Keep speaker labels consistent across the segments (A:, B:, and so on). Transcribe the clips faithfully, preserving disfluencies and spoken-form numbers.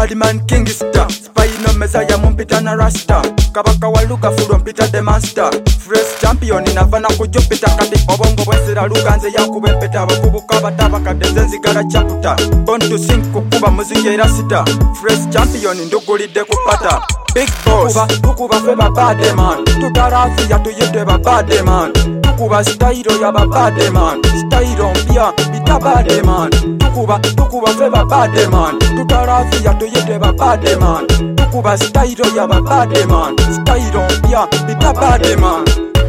A: Badman Kingstar Spino Messiah mumpita na Rasta Kabaka waluka fulo mpita the master Fresh champion inavana kujupita kati obongo bwesira luganze yakube mpeta abakubuka bataba kadeze nzigala chaputa Born to sing kukuba muziki era sita Fresh champion ndugulide kupata Big boss tukuba feba bad man tutarafi ya tuyite ba bad man tukuba style ya ba bad man style mpya bita bad man tukuba tukuba feba bad man tutarafi ya tuyite ba bad man tukuba style ya ba bad man style mpya bita bad man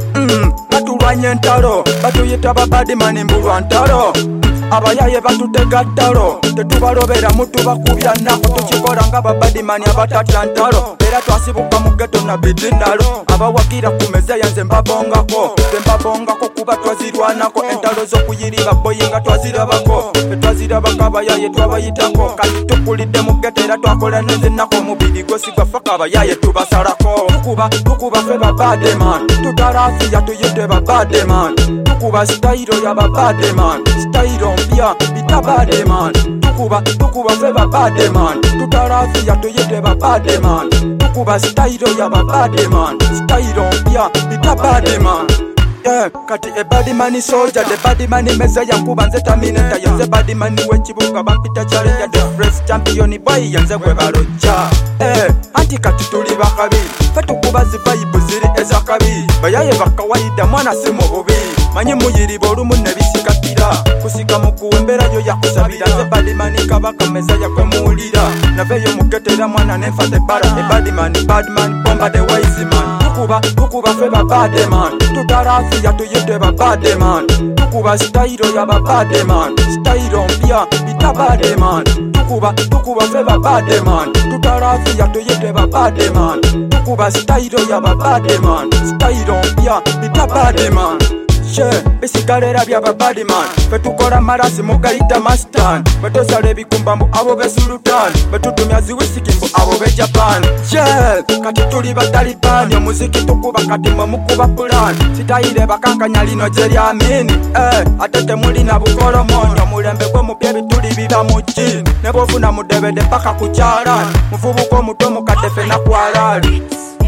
A: mm batulwanye ntalo batuyita ba bad man mbulwa ntalo abayaye batutega ttalo tetubalobera mutu bakubya nako tukikola nga babadimani abatatya ntalo era twasibuka mu ghetto na bidinalo abawakira ku meza yanze mbabongako tembabongako kuba twazirwanako entalo z'okuyiriba boyi nga twazirabako tetwazirabako abayaye twabayitako kati tukulidde mu ghetto era twakola nezinako omubiri gwesigwafaka abayaye tubasalako tukuba tukuba fe babademan tutarafiya tuyite babademan tukuba style ya babademan style mpya bita bademan tukuba tukuba fe babademan tutarafiya tuyite babademan tukuba style ya babademan style mpya bita bademan Yeah, kati e body money soldier, the body money meza ya kuba nze terminator yanze body money wechibuka bampita challenge the fresh champion boy yanze gwe balocha eh anti kati tuli bakabi fetu kuba zivibe ziri ezakabi bayaye bakawaida mwana simo bubi manyi muyiri bolumu nebisikatira kusika mukuwembera yo yakusabira nze body money kabaka meza ya kwe muulira naveyo muketera mwana nemfate bara e body money bad man bomba the wise man tukuba tukuba fe bad man tutarafi ya tuyite babade man tukuba style ya babade man style mpya bita bade man tukuba tukuba fe babade man tutarafi ya tuyite babade man tukuba style ya babade man style mpya bita bade man She, bisigalera bya babadi man Fetukola marasi mugaita mastan Betosale bikumbamu abo be sultan Betutumia ziwisikimbu abo be Japan She, kati tuli bataliban Yo muziki tukuba kati mwemukuba plan Sitaile bakankanya lino jeli amini Eh, atete muli na bukolo monyo Mulembe kwe mupye bituli bila mujini Nebofuna mudebede paka kucharan Mufubuko mutomo katefe na kualali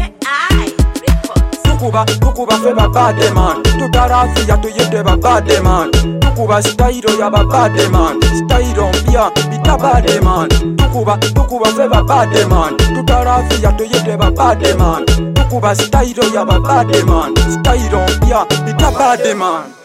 A: Tukuba, tukuba fe babade man tutarafi ya tuyite babade man tukuba style ya babade man style mpya bita bade man tukuba, tukuba fe babade man tutarafi ya tuyite babade man tukuba style ya babade man style mpya bita bade man